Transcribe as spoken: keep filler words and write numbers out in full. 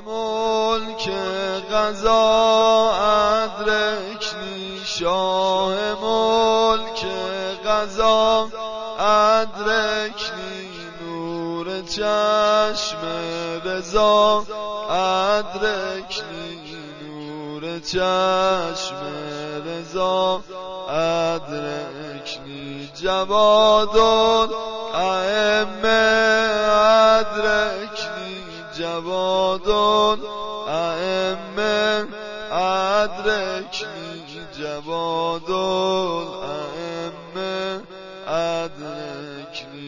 ملک قضا ادرکنی شاه ملک قضا ادرکنی نور چشم رضا ادرکنی نور چشم رضا ادرکنی جواد الائمه ادرکنی جواد الائمه ادرکنی جواد الائمه